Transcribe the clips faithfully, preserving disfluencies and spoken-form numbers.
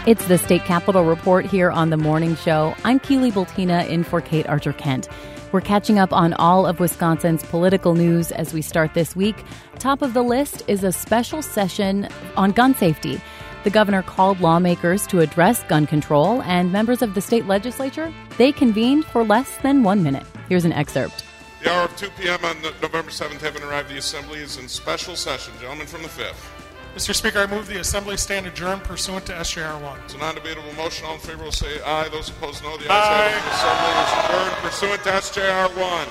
It's the State Capitol Report here on The Morning Show. I'm Keely Bultina in for Kate Archer-Kent. We're catching up on all of Wisconsin's political news as we start this week. Top of the list is a special session on gun safety. The governor called lawmakers to address gun control, and members of the state legislature, they convened for less than one minute. Here's an excerpt. The hour of two p.m. on November seventh, having arrived, the Assembly is in special session. Gentlemen from the fifth. Mister Speaker, I move the Assembly stand adjourned pursuant to S J R one. It's a non-debatable motion. All in favor will say aye. Those opposed, no. The ayes have it. The Assembly is adjourned pursuant to S J R one.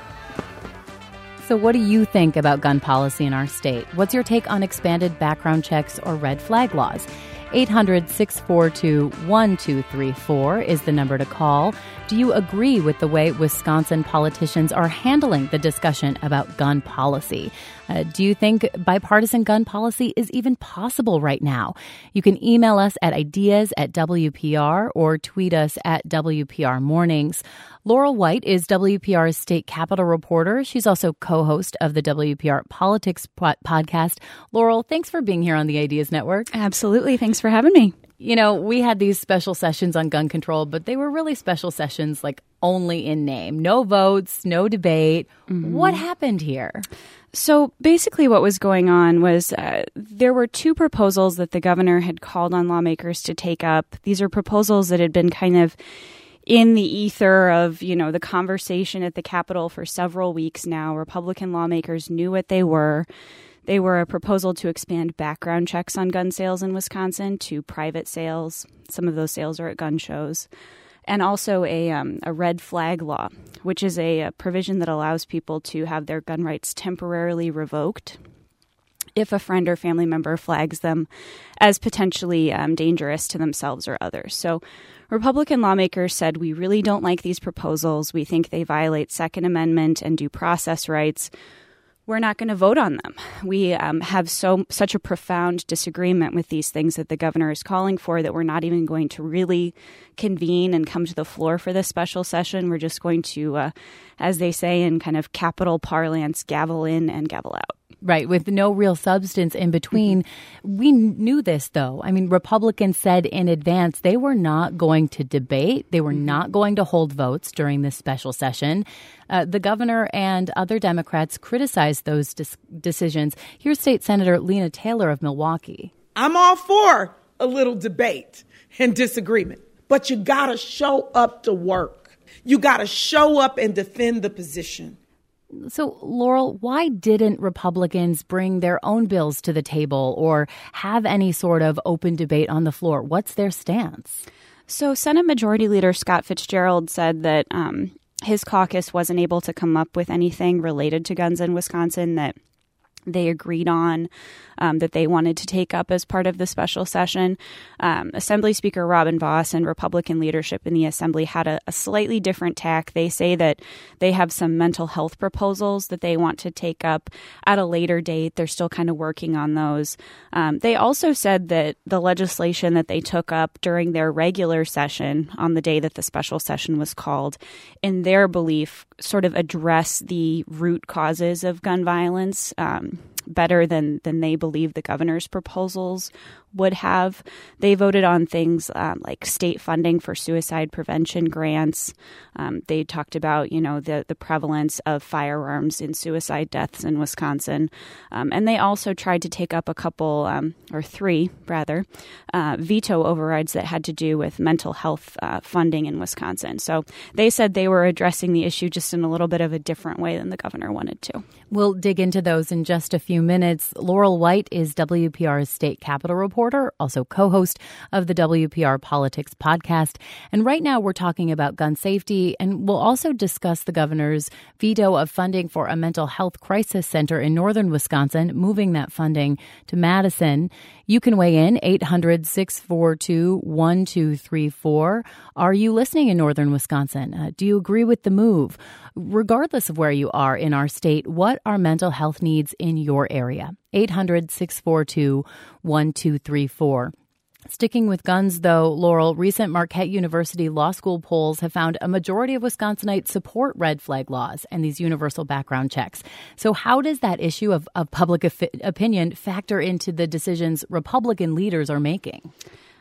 So what do you think about gun policy in our state? What's your take on expanded background checks or red flag laws? eight hundred, six four two, one two three four is the number to call. Do you agree with the way Wisconsin politicians are handling the discussion about gun policy? Uh, do you think bipartisan gun policy is even possible right now? You can email us at ideas at W P R or tweet us at W P R Mornings. Laurel White is W P R's state capitol reporter. She's also co-host of the W P R Politics podcast. Laurel, thanks for being here on the Ideas Network. Absolutely. Thanks for having me. You know, we had these special sessions on gun control, but they were really special sessions, like only in name. No votes, no debate. Mm-hmm. What happened here? So basically what was going on was uh, there were two proposals that the governor had called on lawmakers to take up. These are proposals that had been kind of in the ether of, you know, the conversation at the Capitol for several weeks now. Republican lawmakers knew what they were. They were a proposal to expand background checks on gun sales in Wisconsin to private sales. Some of those sales are at gun shows. And also a um, a red flag law, which is a, a provision that allows people to have their gun rights temporarily revoked if a friend or family member flags them as potentially um, dangerous to themselves or others. So Republican lawmakers said, we really don't like these proposals. We think they violate Second Amendment and due process rights. We're not going to vote on them. We um, have so such a profound disagreement with these things that the governor is calling for that we're not even going to really convene and come to the floor for this special session. We're just going to, uh, as they say in kind of Capitol parlance, gavel in and gavel out. Right, with no real substance in between. Mm-hmm. We knew this, though. I mean, Republicans said in advance they were not going to debate. They were mm-hmm. not going to hold votes during this special session. Uh, the governor and other Democrats criticized those dis- decisions. Here's State Senator Lena Taylor of Milwaukee. I'm all for a little debate and disagreement, but you got to show up to work. You got to show up and defend the position. So, Laurel, why didn't Republicans bring their own bills to the table or have any sort of open debate on the floor? What's their stance? So, Senate Majority Leader Scott Fitzgerald said that um, his caucus wasn't able to come up with anything related to guns in Wisconsin that they agreed on, um, that they wanted to take up as part of the special session. Um, Assembly Speaker Robin Vos and Republican leadership in the Assembly had a, a slightly different tack. They say that they have some mental health proposals that they want to take up at a later date. They're still kind of working on those. Um, they also said that the legislation that they took up during their regular session on the day that the special session was called, in their belief, sort of address the root causes of gun violence um, better than, than they believe the governor's proposals would have. They voted on things um, like state funding for suicide prevention grants. Um, they talked about, you know, the, the prevalence of firearms in suicide deaths in Wisconsin. Um, and they also tried to take up a couple, um, or three, rather, uh, veto overrides that had to do with mental health uh, funding in Wisconsin. So they said they were addressing the issue just in a little bit of a different way than the governor wanted to. We'll dig into those in just a few minutes. Laurel White is W P R's state capitol reporter, also co-host of the W P R Politics podcast. And right now we're talking about gun safety, and we'll also discuss the governor's veto of funding for a mental health crisis center in northern Wisconsin, moving that funding to Madison. You can weigh in eight hundred, six four two, one two three four. Are you listening in northern Wisconsin? Uh, do you agree with the move? Regardless of where you are in our state, what are mental health needs in your area? eight hundred, six four two, one two three four. Sticking with guns, though, Laurel, recent Marquette University Law School polls have found a majority of Wisconsinites support red flag laws and these universal background checks. So how does that issue of, of public opinion factor into the decisions Republican leaders are making?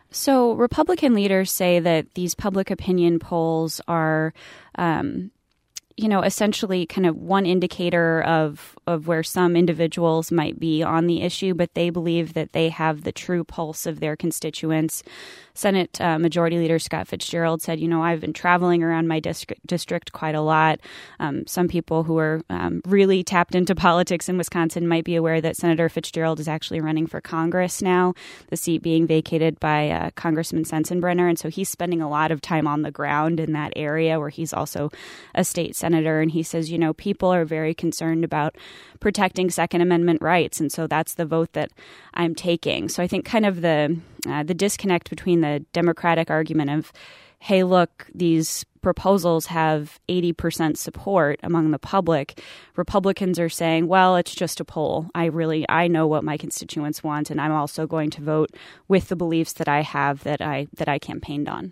So Republican leaders say that these public opinion polls are um, you know, essentially kind of one indicator of of where some individuals might be on the issue, but they believe that they have the true pulse of their constituents. Senate uh, Majority Leader Scott Fitzgerald said, you know, I've been traveling around my district, district quite a lot. Um, some people who are um, really tapped into politics in Wisconsin might be aware that Senator Fitzgerald is actually running for Congress now, the seat being vacated by uh, Congressman Sensenbrenner. And so he's spending a lot of time on the ground in that area where he's also a state senator. And he says, you know, people are very concerned about protecting Second Amendment rights. And so that's the vote that I'm taking. So I think kind of the uh, the disconnect between the Democratic argument of, hey, look, these proposals have eighty percent support among the public. Republicans are saying, well, it's just a poll. I really, I know what my constituents want, and I'm also going to vote with the beliefs that I have that I that I campaigned on.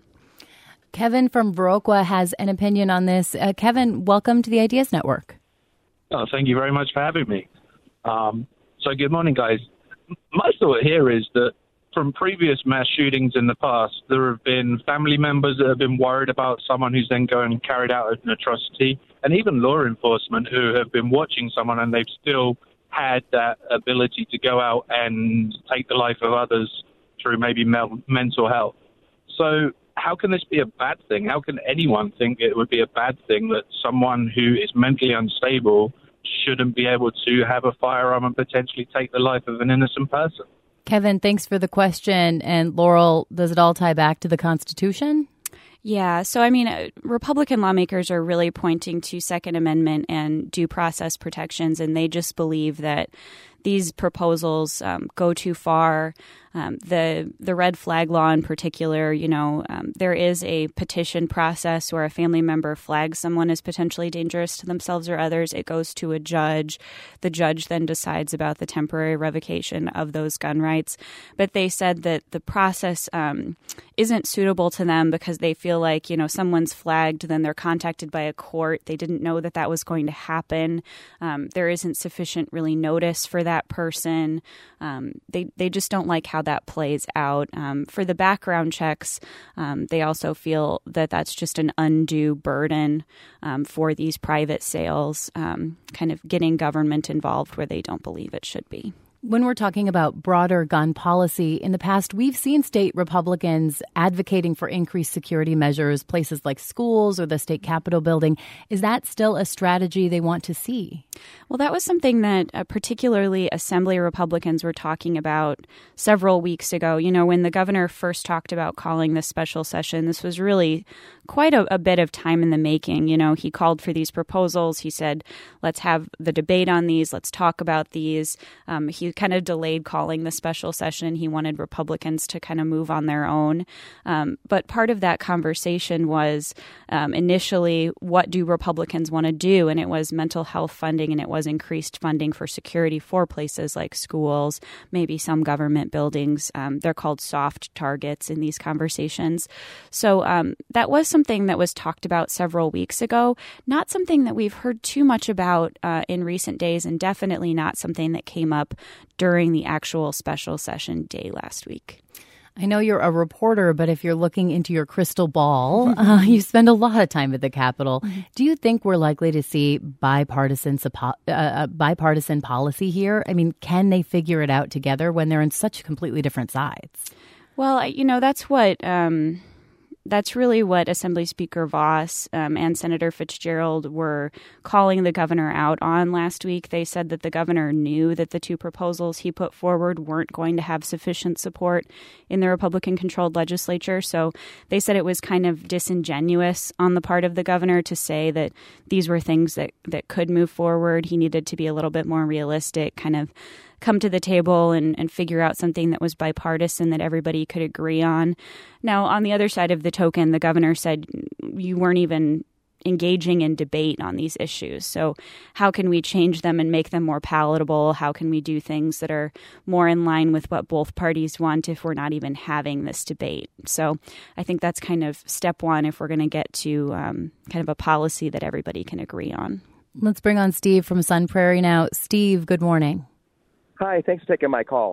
Kevin from Viroqua has an opinion on this. Uh, Kevin, welcome to the Ideas Network. Oh, thank you very much for having me. Um, so good morning, guys. My thought here is that from previous mass shootings in the past, there have been family members that have been worried about someone who's then going and carried out an atrocity, and even law enforcement who have been watching someone and they've still had that ability to go out and take the life of others through maybe me- mental health. So how can this be a bad thing? How can anyone think it would be a bad thing that someone who is mentally unstable shouldn't be able to have a firearm and potentially take the life of an innocent person? Kevin, thanks for the question. And Laurel, does it all tie back to the Constitution? Yeah. So, I mean, uh, Republican lawmakers are really pointing to Second Amendment and due process protections, and they just believe that these proposals um, go too far. Um, the the red flag law in particular, you know, um, there is a petition process where a family member flags someone as potentially dangerous to themselves or others. It goes to a judge. The judge then decides about the temporary revocation of those gun rights. But they said that the process um, isn't suitable to them because they feel like, you know, someone's flagged, then they're contacted by a court. They didn't know that that was going to happen. Um, there isn't sufficient really notice for that person. Um, they, they just don't like how that plays out. Um, for the background checks, um, they also feel that that's just an undue burden um, for these private sales, um, kind of getting government involved where they don't believe it should be. When we're talking about broader gun policy, in the past, we've seen state Republicans advocating for increased security measures, places like schools or the state Capitol building. Is that still a strategy they want to see? Well, that was something that uh, particularly Assembly Republicans were talking about several weeks ago. You know, when the governor first talked about calling this special session, this was really quite a, a bit of time in the making. You know, he called for these proposals. He said, let's have the debate on these. Let's talk about these. Um, he kind of delayed calling the special session. He wanted Republicans to kind of move on their own. Um, but part of that conversation was um, initially, what do Republicans want to do? And it was mental health funding, and it was increased funding for security for places like schools, maybe some government buildings. Um, they're called soft targets in these conversations. So um, that was something that was talked about several weeks ago, not something that we've heard too much about uh, in recent days, and definitely not something that came up during the actual special session day last week. I know you're a reporter, but if you're looking into your crystal ball, uh, you spend a lot of time at the Capitol. Mm-hmm. Do you think we're likely to see bipartisan uh, bipartisan policy here? I mean, can they figure it out together when they're on such completely different sides? Well, you know, that's what... Um That's really what Assembly Speaker Vos um, and Senator Fitzgerald were calling the governor out on last week. They said that the governor knew that the two proposals he put forward weren't going to have sufficient support in the Republican-controlled legislature. So they said it was kind of disingenuous on the part of the governor to say that these were things that, that could move forward. He needed to be a little bit more realistic, kind of come to the table and, and figure out something that was bipartisan that everybody could agree on. Now, on the other side of the token, the governor said you weren't even engaging in debate on these issues. So how can we change them and make them more palatable? How can we do things that are more in line with what both parties want if we're not even having this debate? So I think that's kind of step one if we're going to get to um, kind of a policy that everybody can agree on. Let's bring on Steve from Sun Prairie now. Steve, good morning. Hi, thanks for taking my call.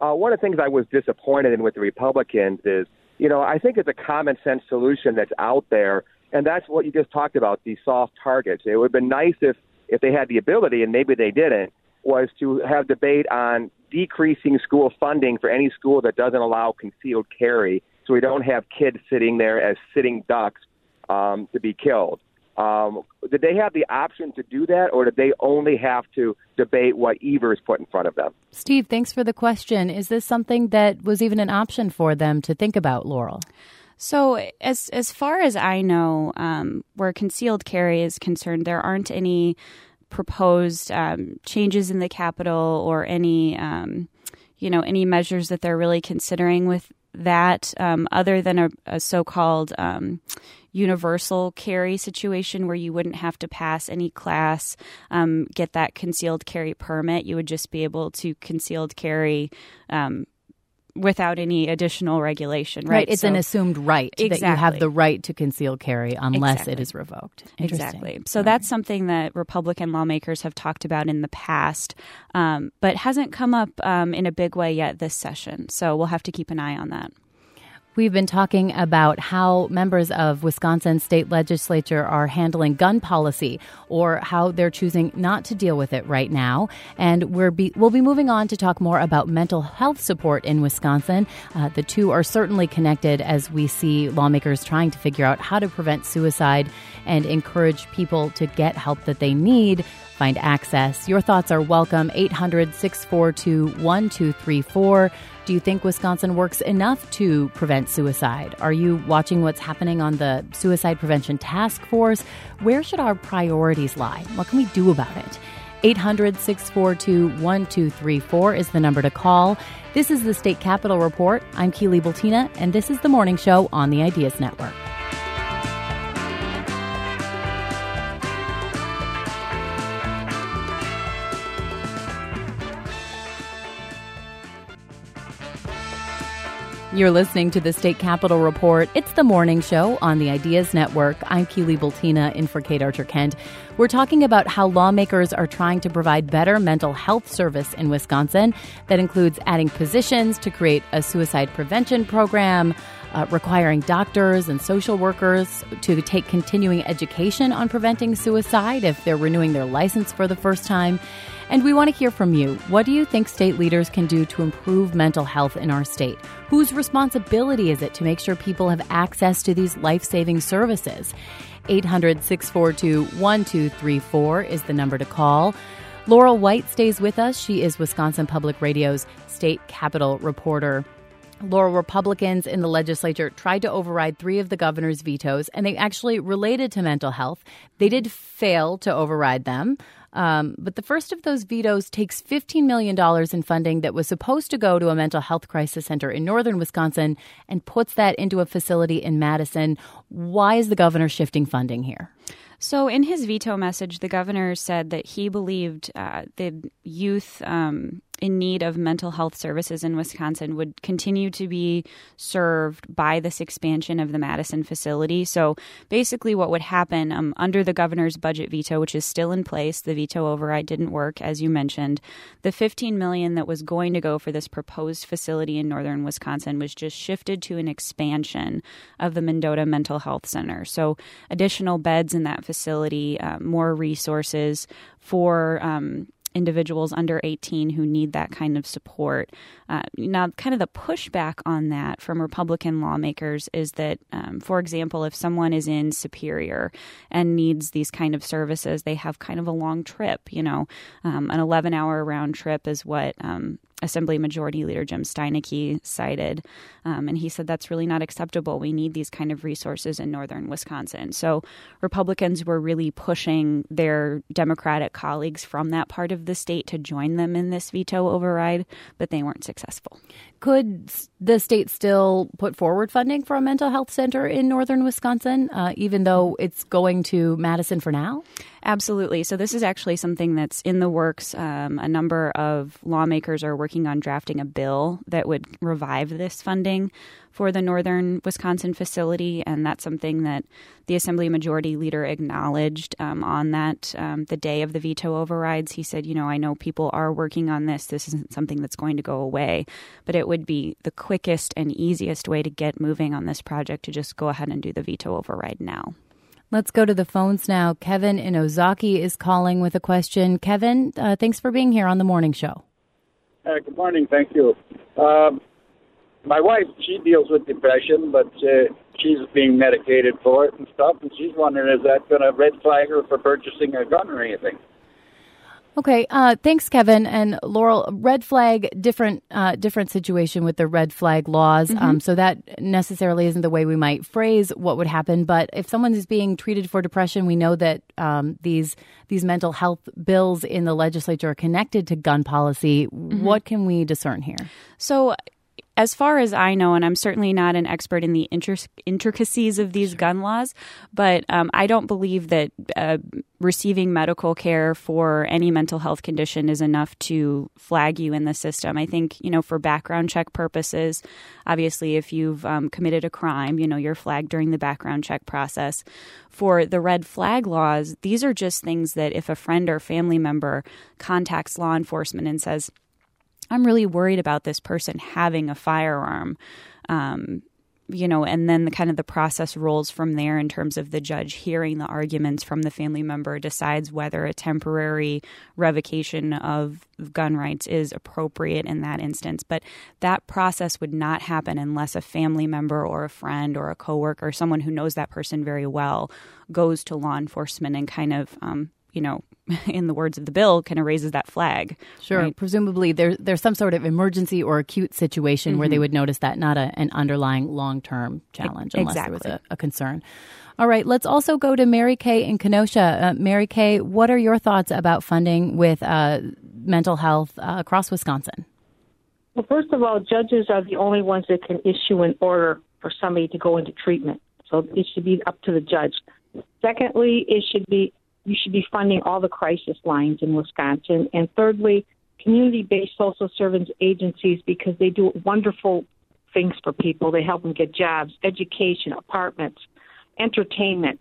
uh, one of the things I was disappointed in with the Republicans is, you know, I think it's a common sense solution that's out there, and that's what you just talked about, these soft targets. It would have been nice if, if they had the ability, and maybe they didn't, was to have debate on decreasing school funding for any school that doesn't allow concealed carry, so we don't have kids sitting there as sitting ducks um, to be killed. Um, did they have the option to do that, or did they only have to debate what Evers put in front of them? Steve, thanks for the question. Is this something that was even an option for them to think about, Laurel? So as as far as I know, um, where concealed carry is concerned, there aren't any proposed um, changes in the Capitol or any, um, you know, any measures that they're really considering with that, um, other than a, a so-called um, universal carry situation where you wouldn't have to pass any class, um, get that concealed carry permit. You would just be able to concealed carry um, without any additional regulation, right? Right. It's so, an assumed right exactly. that you have the right to conceal carry unless exactly. it is revoked. Exactly. So All that's right. something that Republican lawmakers have talked about in the past, um, but hasn't come up um, in a big way yet this session. So we'll have to keep an eye on that. We've been talking about how members of Wisconsin state legislature are handling gun policy, or how they're choosing not to deal with it right now. And we're be, we'll be moving on to talk more about mental health support in Wisconsin. Uh, the two are certainly connected as we see lawmakers trying to figure out how to prevent suicide and encourage people to get help that they need, find access. Your thoughts are welcome. eight hundred, six four two, one two three four. Do you think Wisconsin works enough to prevent suicide? Are you watching what's happening on the Suicide Prevention Task Force? Where should our priorities lie? What can we do about it? eight hundred, six four two, one two three four is the number to call. This is the State Capitol Report. I'm Keely Bultina, and this is the Morning Show on the Ideas Network. You're listening to the State Capitol Report. It's the morning show on the Ideas Network. I'm Keely Bultina, in for Kate Archer-Kent. We're talking about how lawmakers are trying to provide better mental health service in Wisconsin. That includes adding positions to create a suicide prevention program, uh, requiring doctors and social workers to take continuing education on preventing suicide if they're renewing their license for the first time. And we want to hear from you. What do you think state leaders can do to improve mental health in our state? Whose responsibility is it to make sure people have access to these life-saving services? eight hundred, six four two, one two three four is the number to call. Laurel White stays with us. She is Wisconsin Public Radio's State Capitol reporter. Laurel, Republicans in the legislature tried to override three of the governor's vetoes, and they actually related to mental health. They did fail to override them. Um, but the first of those vetoes takes fifteen million dollars in funding that was supposed to go to a mental health crisis center in northern Wisconsin and puts that into a facility in Madison. Why is the governor shifting funding here? So in his veto message, the governor said that he believed uh, the youth um, in need of mental health services in Wisconsin would continue to be served by this expansion of the Madison facility. So basically what would happen um, under the governor's budget veto, which is still in place, the veto override didn't work, as you mentioned, the fifteen million dollars that was going to go for this proposed facility in northern Wisconsin was just shifted to an expansion of the Mendota Mental Health Center. So additional beds in that facility. facility, uh, more resources for um, individuals under eighteen who need that kind of support. Uh, now, kind of the pushback on that from Republican lawmakers is that, um, for example, if someone is in Superior and needs these kind of services, they have kind of a long trip, you know, um, an eleven-hour round trip is what um, Assembly Majority Leader Jim Steineke cited. Um, and he said that's really not acceptable. We need these kind of resources in northern Wisconsin. So Republicans were really pushing their Democratic colleagues from that part of the state to join them in this veto override, but they weren't successful. Could the state still put forward funding for a mental health center in northern Wisconsin, uh, even though it's going to Madison for now? Absolutely. So this is actually something that's in the works. Um, a number of lawmakers are working on drafting a bill that would revive this funding for the Northern Wisconsin facility, and that's something that the Assembly Majority Leader acknowledged um, on that um, the day of the veto overrides. He said, you know, I know people are working on this. This isn't something that's going to go away, but it would be the quickest and easiest way to get moving on this project to just go ahead and do the veto override now. Let's go to the phones now. Kevin in Ozaki is calling with a question. Kevin, uh, thanks for being here on the morning show. Uh, good morning. Thank you. Um, my wife, she deals with depression, but uh, she's being medicated for it and stuff, and she's wondering, is that going to red flag her for purchasing a gun or anything? Okay, uh, thanks, Kevin. And Laurel, red flag, different uh, different situation with the red flag laws. Mm-hmm. Um, so that necessarily isn't the way we might phrase what would happen. But if someone is being treated for depression, we know that um, these these mental health bills in the legislature are connected to gun policy. Mm-hmm. What can we discern here? So as far as I know, and I'm certainly not an expert in the inter- intricacies of these gun laws, but um, I don't believe that uh, receiving medical care for any mental health condition is enough to flag you in the system. I think, you know, for background check purposes, obviously, if you've um, committed a crime, you know, you're flagged during the background check process. For the red flag laws, these are just things that if a friend or family member contacts law enforcement and says, I'm really worried about this person having a firearm, um, you know, and then the kind of the process rolls from there in terms of the judge hearing the arguments from the family member, decides whether a temporary revocation of gun rights is appropriate in that instance. But that process would not happen unless a family member or a friend or a coworker, or someone who knows that person very well, goes to law enforcement and kind of, um, you know, in the words of the bill, kind of raises that flag. Sure. Right? Presumably there, there's some sort of emergency or acute situation mm-hmm. where they would notice that, not a, an underlying long-term challenge unless exactly. there was a, a concern. All right. Let's also go to Mary Kay in Kenosha. Uh, Mary Kay, what are your thoughts about funding with uh, mental health uh, across Wisconsin? Well, first of all, judges are the only ones that can issue an order for somebody to go into treatment. So it should be up to the judge. Secondly, it should be you should be funding all the crisis lines in Wisconsin. And thirdly, community-based social service agencies, because they do wonderful things for people. They help them get jobs, education, apartments, entertainment.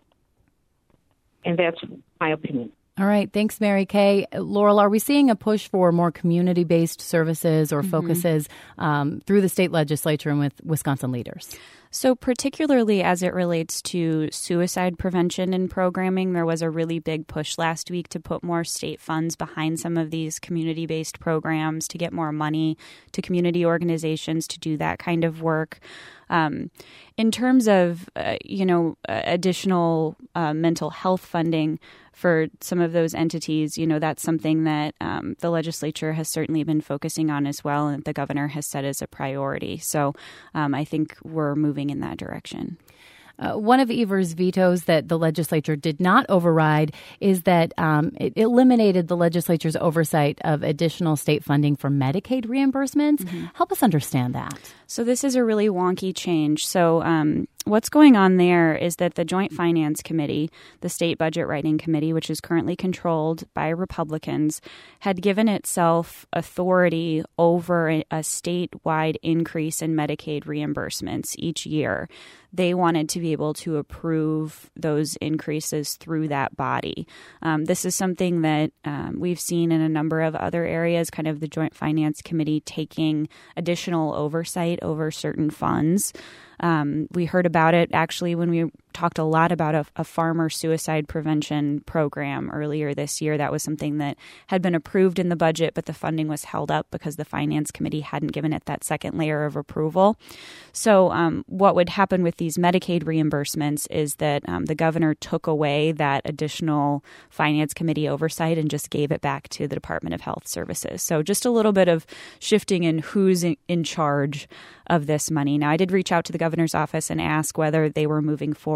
And that's my opinion. All right. Thanks, Mary Kay. Laurel, are we seeing a push for more community-based services or mm-hmm. focuses um, through the state legislature and with Wisconsin leaders? So particularly as it relates to suicide prevention and programming, there was a really big push last week to put more state funds behind some of these community-based programs, to get more money to community organizations to do that kind of work. Um, in terms of, uh, you know, uh, additional uh, mental health funding for some of those entities, you know, that's something that um, the legislature has certainly been focusing on as well, and the governor has set as a priority. So um, I think we're moving in that direction. Uh, one of Evers' vetoes that the legislature did not override is that um, it eliminated the legislature's oversight of additional state funding for Medicaid reimbursements. Mm-hmm. Help us understand that. So this is a really wonky change. So um, what's going on there is that the Joint Finance Committee, the state budget writing committee, which is currently controlled by Republicans, had given itself authority over a, a statewide increase in Medicaid reimbursements each year. They wanted to be able to approve those increases through that body. Um, this is something that um, we've seen in a number of other areas, kind of the Joint Finance Committee taking additional oversight over certain funds. Um, we heard about it actually when we talked a lot about a, a farmer suicide prevention program earlier this year. That was something that had been approved in the budget, but the funding was held up because the Finance Committee hadn't given it that second layer of approval. So um, what would happen with these Medicaid reimbursements is that um, the governor took away that additional Finance Committee oversight and just gave it back to the Department of Health Services. So just a little bit of shifting in who's in, in charge of this money. Now, I did reach out to the governor's office and ask whether they were moving forward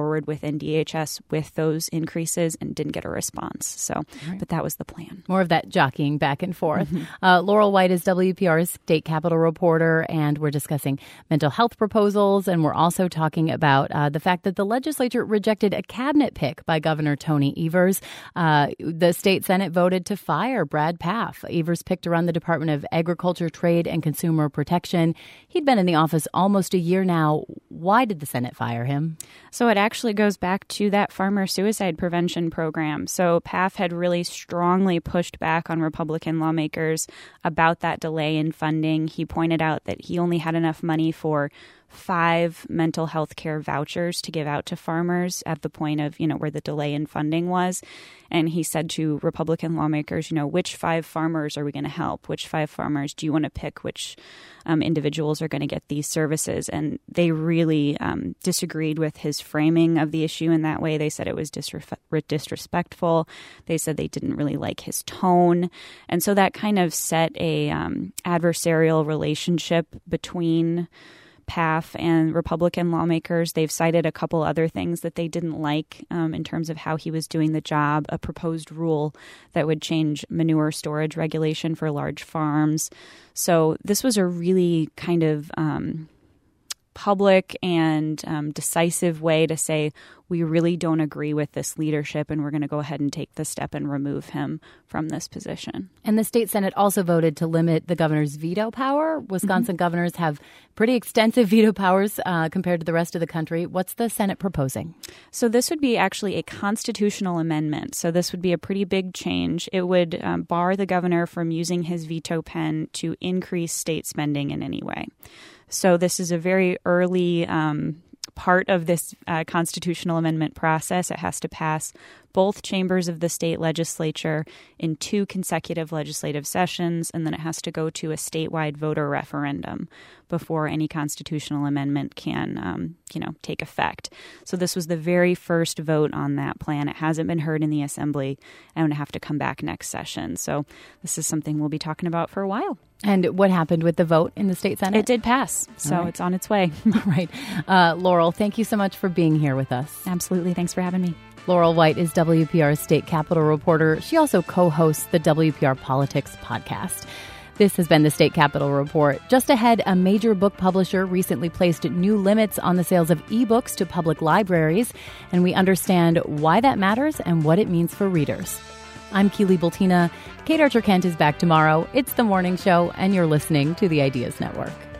forward with N D H S with those increases and didn't get a response. So, right. But that was the plan. More of that jockeying back and forth. Mm-hmm. Uh, Laurel White is W P R's state capitol reporter, and we're discussing mental health proposals, and we're also talking about uh, the fact that the legislature rejected a cabinet pick by Governor Tony Evers. Uh, the state Senate voted to fire Brad Pfaff. Evers picked to run the Department of Agriculture, Trade, and Consumer Protection. He'd been in the office almost a year now. Why did the Senate fire him? So it actually goes back to that farmer suicide prevention program. So Pfaff had really strongly pushed back on Republican lawmakers about that delay in funding. He pointed out that he only had enough money for five mental health care vouchers to give out to farmers at the point of, you know, where the delay in funding was. And he said to Republican lawmakers, you know, which five farmers are we going to help? Which five farmers do you want to pick? Which um, individuals are going to get these services? And they really um, disagreed with his framing of the issue in that way. They said it was disre- disrespectful. They said they didn't really like his tone. And so that kind of set a um, adversarial relationship between Pfaff and Republican lawmakers. They've cited a couple other things that they didn't like um, in terms of how he was doing the job, a proposed rule that would change manure storage regulation for large farms. So this was a really kind of um, public and um, decisive way to say, we really don't agree with this leadership, and we're going to go ahead and take the step and remove him from this position. And the state Senate also voted to limit the governor's veto power. Wisconsin mm-hmm. governors have pretty extensive veto powers uh, compared to the rest of the country. What's the Senate proposing? So this would be actually a constitutional amendment. So this would be a pretty big change. It would um, bar the governor from using his veto pen to increase state spending in any way. So this is a very early um part of this uh, constitutional amendment process. It has to pass both chambers of the state legislature in two consecutive legislative sessions, and then it has to go to a statewide voter referendum before any constitutional amendment can, um, you know, take effect. So this was the very first vote on that plan. It hasn't been heard in the Assembly, and would have to come back next session. So this is something we'll be talking about for a while. And what happened with the vote in the state Senate? It did pass, so right. It's on its way. Right. Uh, Laurel, thank you so much for being here with us. Absolutely. Thanks for having me. Laurel White is W P R's state capitol reporter. She also co-hosts the W P R Politics podcast. This has been the State Capitol Report. Just ahead, a major book publisher recently placed new limits on the sales of ebooks to public libraries, and we understand why that matters and what it means for readers. I'm Keely Bultina. Kate Archer-Kent is back tomorrow. It's The Morning Show, and you're listening to the Ideas Network.